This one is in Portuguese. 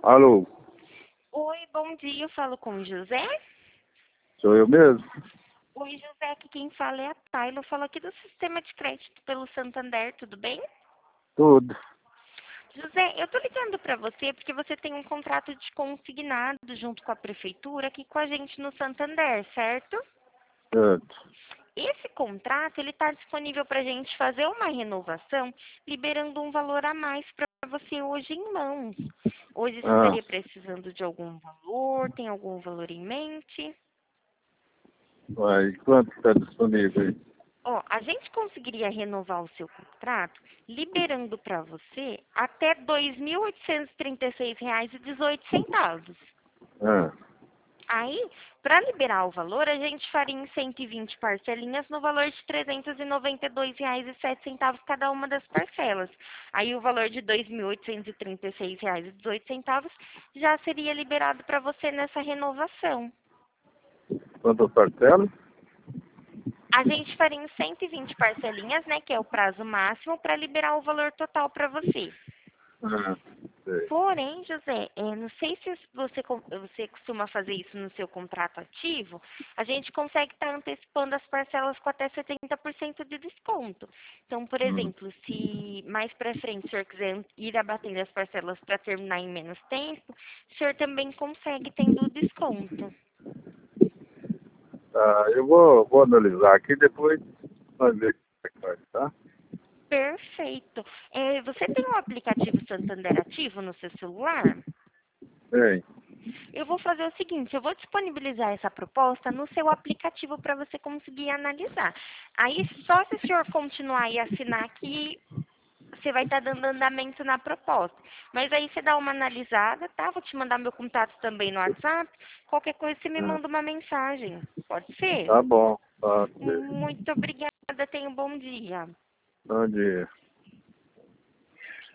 Alô, Oi, bom dia. Eu falo com o José. sou eu mesmo? Oi, José. Aqui quem fala é a Tayla. Eu falo aqui do sistema de crédito pelo Santander, tudo bem? Tudo. José, eu tô ligando para você porque você tem um contrato de consignado junto com a prefeitura aqui com a gente no Santander, certo? Certo. Esse contrato ele está disponível para a gente fazer uma renovação, liberando um valor a mais para você hoje em mãos. Hoje você Ah, estaria precisando de algum valor? Tem algum valor em mente? vai. Quanto está disponível aí? Ó, a gente conseguiria renovar o seu contrato liberando para você até R$ 2.836,18. Ah, Aí, para liberar o valor, a gente faria em 120 parcelinhas no valor de R$ 392,07 cada uma das parcelas. Aí o valor de R$ 2.836,18 já seria liberado para você nessa renovação. quanto parcela? A gente faria em 120 parcelinhas, né, que é o prazo máximo, para liberar o valor total para você. Ah, sei. Porém, José, não sei se você costuma fazer isso no seu contrato ativo, a gente consegue estar antecipando as parcelas com até 70% de desconto. Então, por Hum. exemplo, se mais para frente o senhor quiser ir abatendo as parcelas para terminar em menos tempo, o senhor também consegue tendo o desconto. Tá, eu vou analisar aqui depois nós ver como é que faz, tá? Perfeito. Você tem um aplicativo Santander ativo no seu celular? Bem, Eu vou fazer o seguinte, eu vou disponibilizar essa proposta no seu aplicativo para você conseguir analisar. Aí, só se o senhor continuar e assinar aqui, você vai estar dando andamento na proposta. Mas aí você dá uma analisada, tá? Vou te mandar meu contato também no WhatsApp. Qualquer coisa você me ah, manda uma mensagem. Pode ser? tá bom. Tá, sei. Muito obrigada, tenha um bom dia. Bom dia.